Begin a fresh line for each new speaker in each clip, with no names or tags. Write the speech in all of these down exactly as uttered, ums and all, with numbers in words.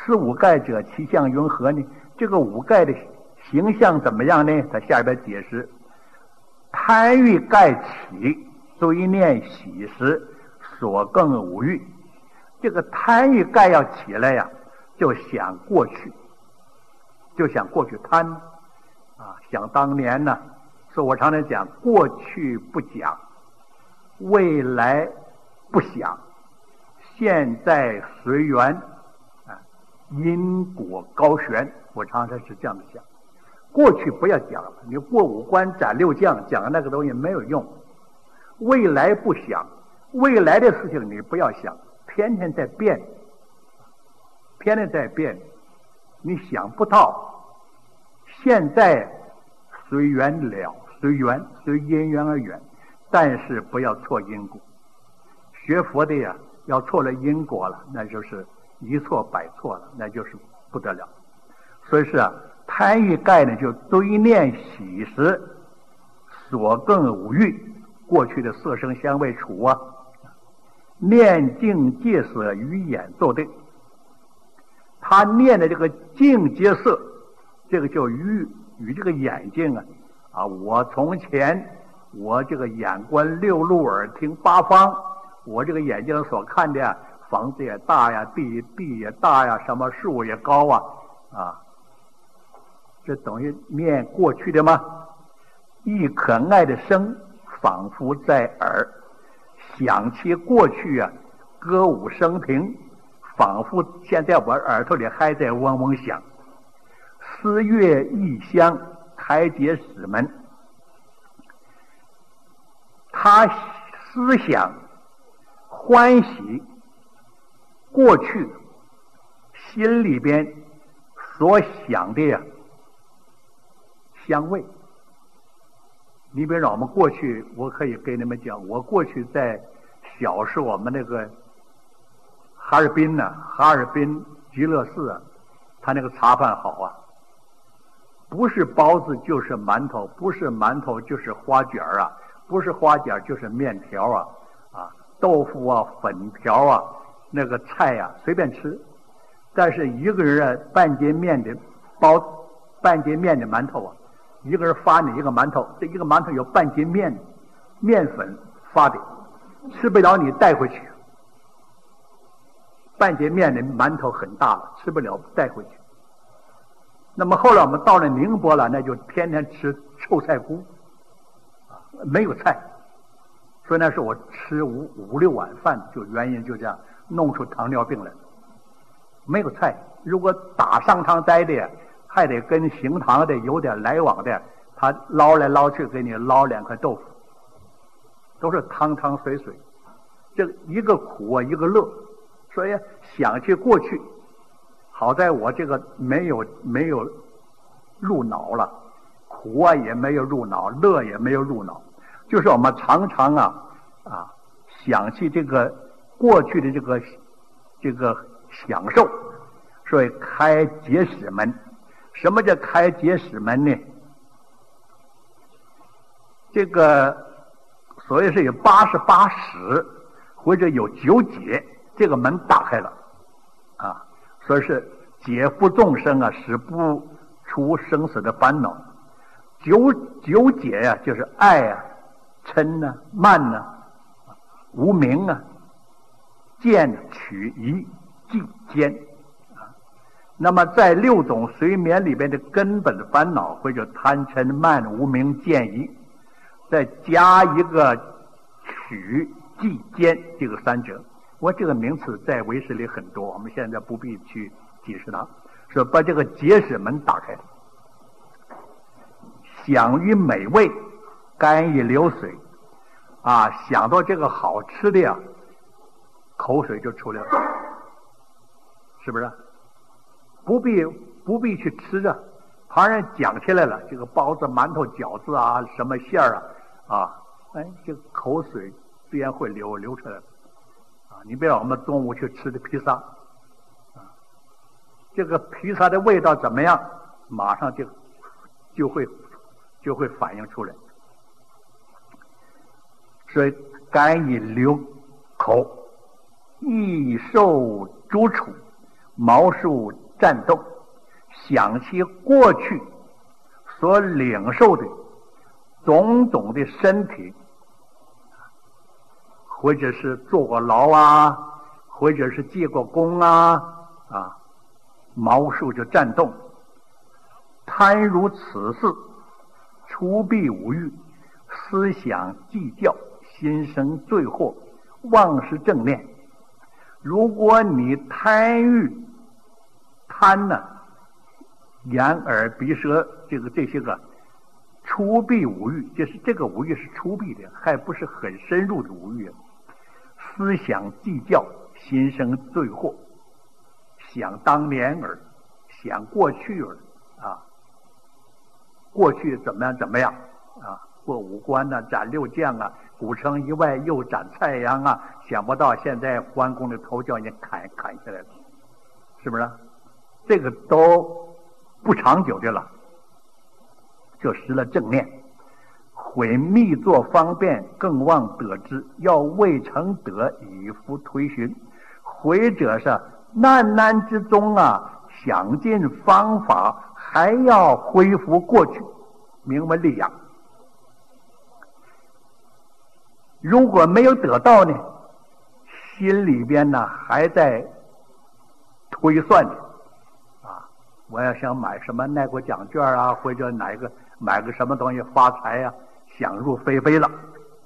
是五盖者，其象云何呢？这个五盖的形象怎么样呢？他下边解释：贪欲盖起，虽念喜时，所更无欲。这个贪欲盖要起来呀，就想过去，就想过去贪啊，想当年呢。所以我常常讲，过去不讲，未来不想，现在随缘啊，因果高悬。我常常是这样的想，过去不要讲了，你过五关斩六将，讲那个东西没有用。未来不想，未来的事情你不要想，天天在变，天天在变，你想不到。现在随缘了，随缘随因缘而缘，但是不要错因果。学佛的呀，要错了因果了，那就是一错百错了，那就是不得了。所以是啊，贪欲盖呢，就堆念喜时，所更无欲。过去的色声香味触啊，念境界色与眼作对。他念的这个境界色，这个就与与这个眼睛啊啊，我从前我这个眼观六路，耳听八方，我这个眼睛所看的房子也大呀，地地也大呀，什么树也高啊啊，这等于念过去的吗？一可爱的声，仿佛在耳，想起过去啊，歌舞升平，仿佛现在我耳朵里还在嗡嗡响。思悦异香，开解使门。他思想欢喜过去心里边所想的呀香味。你比如说我们过去，我可以给你们讲，我过去在小时候我们那个哈尔滨呢、啊，哈尔滨极乐寺啊，他那个茶饭好啊，不是包子就是馒头，不是馒头就是花卷啊，不是花卷就是面条啊，啊，豆腐啊、粉条啊，那个菜啊随便吃，但是一个人啊半截面的包，半截面的馒头啊。一个人发你一个馒头，这一个馒头有半斤面，面粉发的，吃不了你带回去。半截面的馒头很大了，吃不了带回去。那么后来我们到了宁波了，那就天天吃臭菜菇，没有菜，所以那是我吃五五六碗饭，就原因就这样弄出糖尿病来。没有菜，如果打上汤斋的。还得跟行堂的有点来往的，他捞来捞去给你捞两块豆腐，都是汤汤水水，这一个苦啊一个乐。所以想起过去，好在我这个没有没有入脑了，苦啊也没有入脑，乐也没有入脑，就是我们常常啊啊想起这个过去的这个这个享受，所以开解使门。什么叫开解使门呢？这个所谓是有八十八使，或者有九解，这个门打开了啊，所以是解缚众生啊，使不出生死的烦恼。九九解呀、啊，就是爱啊、嗔啊、慢啊、无明啊、见、取、疑、忌、奸。那么在六种随眠里边的根本的烦恼，或者贪嗔慢无明见疑，再加一个取忌奸这个三者。我这个名词在唯识里很多，我们现在不必去解释它，说把这个解使门打开。想于美味，肝已流水啊，想到这个好吃的呀，口水就出来了，是不是？不必不必去吃啊，旁人讲起来了，这个包子、馒头、饺子啊，什么馅儿啊，啊，哎，这个口水必然会流流出来的啊！你比如我们中午去吃的披萨，啊，这个披萨的味道怎么样？马上就就会就会反映出来。所以肝已流口，易受诸处。 毛数颤动，想起过去所领受的种种的身体，或者是坐过牢啊，或者是借过功啊，啊，毛数就颤动。贪如此事，出避无欲，思想计较，心生罪祸，妄是正念。如果你贪欲贪呢，眼耳鼻舌这个这些个出避无欲，就是这个无欲是出避的，还不是很深入的无欲。思想计较，心生罪祸，想当年耳，想过去耳啊，过去怎么样怎么样啊，过五关呐、啊，斩六将啊，古城以外又斩蔡阳啊，想不到现在关公的头叫你砍砍下来了，是不是？这个都不长久的了，就失了正念。毁密作方便，更望得之，要未成德，以夫推寻。毁者是难难之中啊，想尽方法，还要恢复过去，明白力量。如果没有得到呢，心里边呢还在推算着啊，我要想买什么耐过奖券啊，或者哪一个买个什么东西发财啊，想入非非了。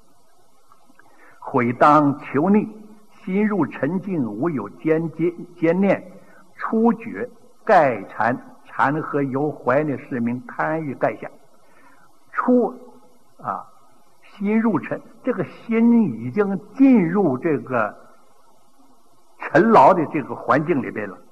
悔当求逆，心入沉静，无有坚坚坚念，初觉盖禅，禅和由怀呢是名贪欲盖相。初啊，心入沉，这个心已经进入这个沉牢的这个环境里边了，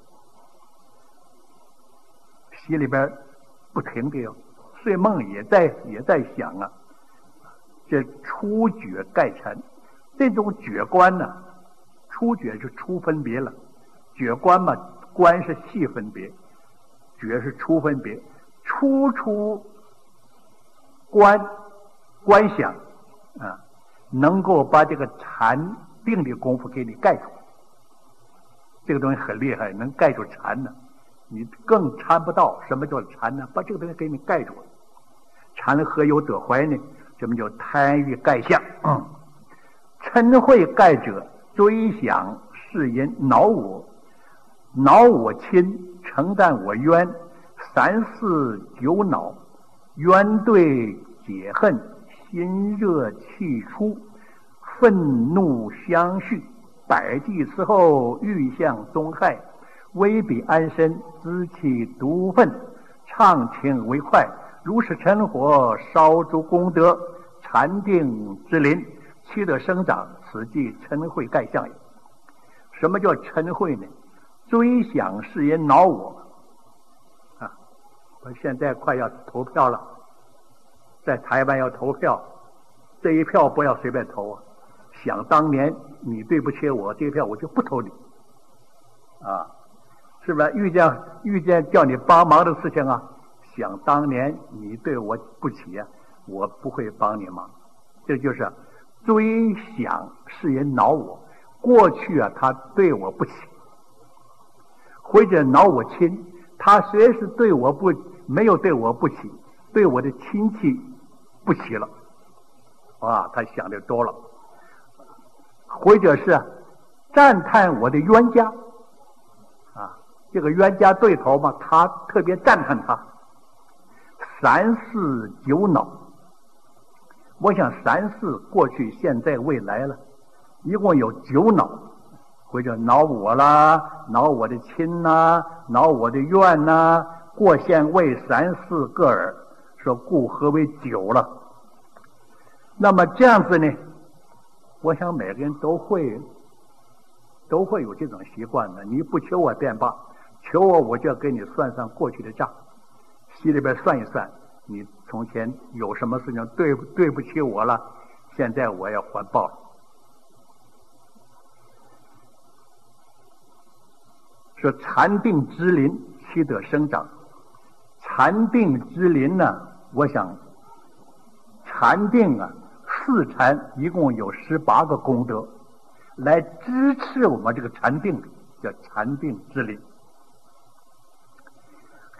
心里边不停的哟，睡梦也在也在想啊。这初觉盖禅，这种觉观呢，初觉是初分别了，觉观嘛，观是细分别，觉是初分别，初初观观想啊，能够把这个禅定的功夫给你盖住。这个东西很厉害，能盖住禅呢，你更禅不到。什么叫禅呢？把这个东西给你盖住了。禅何有得怀呢？什么叫贪欲盖相？嗯，嗔恚盖者，追想是因恼我，恼我亲，承担我冤，三四九恼，冤对解恨，心热气出，愤怒相续，百计此后，欲向中害，威彼安身，知其毒愤，畅情为快。如是嗔火烧诸功德，禅定之林，其得生长，此即嗔恚盖相也。什么叫嗔恚呢？追想是因恼我啊！我现在快要投票了，在台湾要投票，这一票不要随便投啊！想当年你对不起我，这一票我就不投你啊！是不是？遇见遇见叫你帮忙的事情啊，想当年你对我不起啊，我不会帮你忙。这就是追想是人恼我，过去啊他对我不起，或者恼我亲，他虽然是对我不没有对我不起，对我的亲戚不起了啊，他想的多了。或者是赞叹我的冤家啊，这个冤家对头嘛，他特别赞叹他。三四九恼，我想三四过去现在未来了，一共有九恼，或者恼我啦，恼我的亲呐，恼我的怨呐，过现未三四个耳，说故何为九了。那么这样子呢，我想每个人都会都会有这种习惯的。你不求我便罢，求我我就要给你算算过去的账，心里边算一算，你从前有什么事情对对不起我了，现在我要还报了。说禅定之林，其得生长。禅定之林呢，我想禅定啊，四禅一共有十八个功德来支持我们这个禅定，叫禅定之林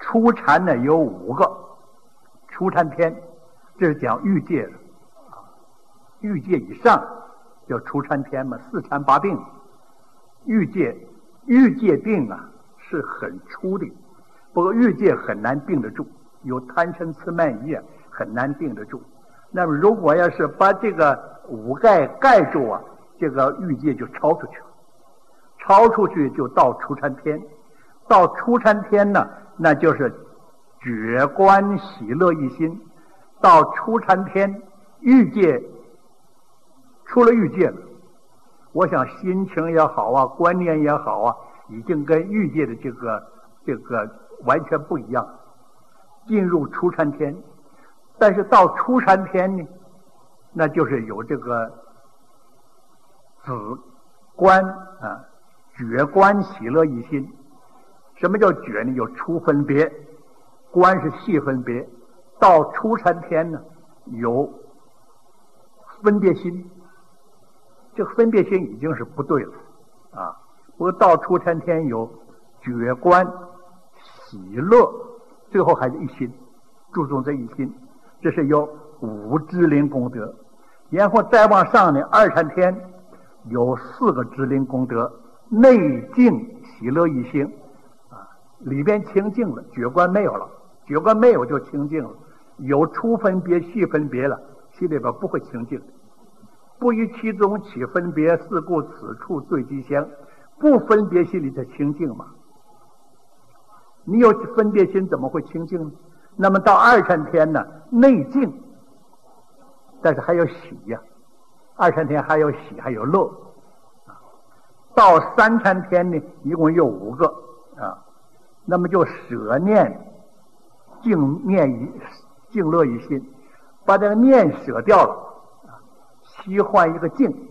初禅呢有五个，初禅天，这是讲欲界的，欲界以上叫初禅天嘛，四禅八定。欲界欲界定啊是很粗的，不过欲界很难定得住，有贪嗔痴慢疑啊，很难定得住。那么如果要是把这个五盖盖住啊，这个欲界就超出去了，超出去就到初禅天。到初禅天呢，那就是觉观喜乐一心。到初禅天，欲界出了欲界了，我想心情也好啊，观念也好啊，已经跟欲界的这个这个完全不一样，进入初禅天。但是到初禅天呢，那就是有这个子观啊，觉观喜乐一心。什么叫觉呢？有初分别，观是细分别。到初禅天呢，有分别心，这个分别心已经是不对了啊。不过到初禅天有觉观喜乐，最后还是一心，注重这一心，这是有五支灵功德。然后再往上呢，二禅天有四个支灵功德，内净喜乐一心。里边清净了，觉观没有了，觉观没有就清净了，有初分别细分别了，心里边不会清净。不于其中起分别，是故此处最吉祥。不分别心里才清净嘛，你有分别心怎么会清净呢？那么到二禅天呢，内净，但是还有喜呀、啊，二禅天还有喜还有乐。到三禅天呢，一共有五个啊。那么就舍念净念一净乐一心，把这个念舍掉了，西换一个净，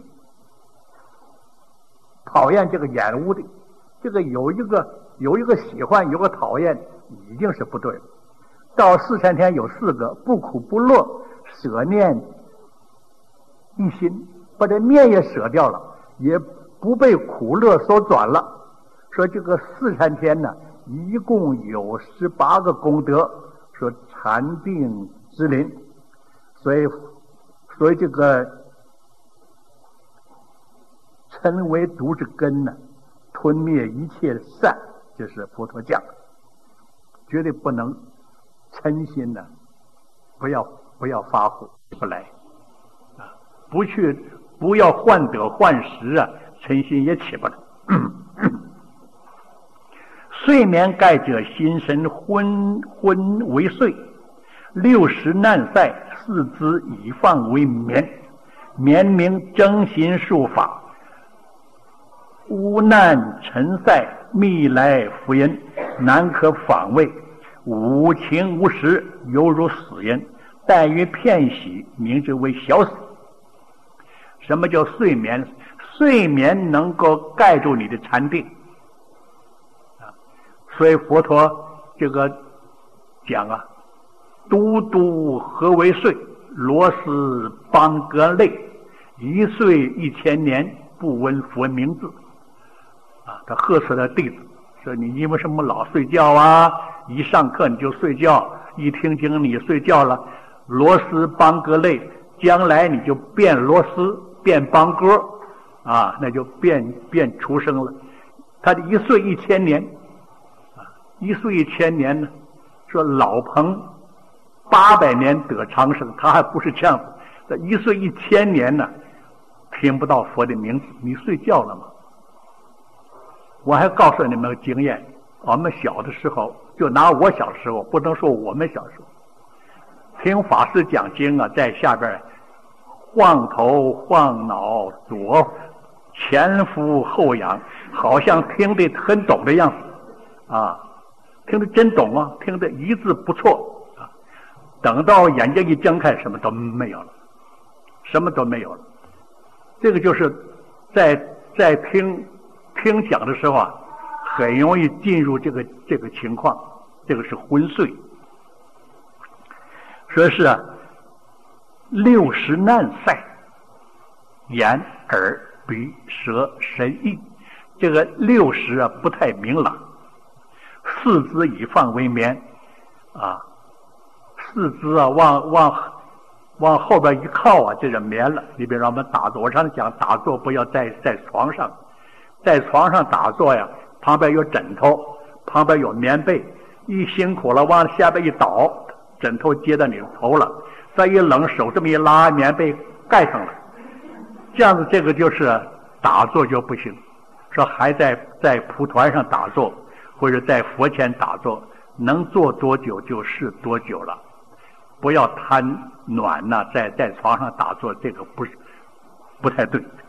讨厌这个染污的，这个有一个有一个喜欢，有个讨厌，已经是不对了。到四禅天有四个，不苦不乐，舍念一心，把这念也舍掉了，也不被苦乐所转了。说这个四禅天呢，一共有十八个功德，说禅定之灵，所以所以这个称为毒之根呢，吞灭一切善，就是佛陀讲，绝对不能嗔心呢，不要不要发火不来啊，不去不要患得患失啊，嗔心也起不来。睡眠盖者，心神昏昏为睡，六十难塞，四肢以放为眠。眠名真心术法，污难尘塞，密来福音，难可访味。无情无实，犹如死人。但于片息，名之为小死。什么叫睡眠？睡眠能够盖住你的禅定。所以佛陀这个讲啊，都督何为睡？罗斯邦格类，一睡一千年，不闻佛名字。啊，他呵斥他弟子说：“你因为什么老睡觉啊？一上课你就睡觉，一听经你睡觉了。罗斯邦格类，将来你就变罗斯，变邦哥啊，那就变变出生了。他的一睡一千年。”一岁一千年呢，说老彭八百年得长生，他还不是这样子。这一岁一千年呢，听不到佛的名字，你睡觉了吗？我还告诉你们个经验，我们小的时候，就拿我小时候，不能说我们小时候，听法师讲经啊，在下边晃头晃脑，左前俯后仰，好像听得很懂的样子啊。听得真懂啊，听得一字不错啊。等到眼睛一睁开，什么都没有了，什么都没有了。这个就是在在听听讲的时候啊，很容易进入这个这个情况，这个是昏睡。说是啊，六十难塞，眼、耳、鼻、舌、身、意，这个六十啊不太明朗。四肢以放为眠， 啊，四肢啊往往往后边一靠啊，这就免了。你比如说我们打坐，我常讲打坐不要在在床上，在床上打坐呀，旁边有枕头，旁边有棉被，一辛苦了往下边一倒，枕头接到你的头了，再一冷手这么一拉，棉被盖上了，这样子这个就是打坐就不行。说还在在蒲团上打坐，或者在佛前打坐，能坐多久就是多久了，不要贪暖呐、啊，在在床上打坐，这个不是不太对。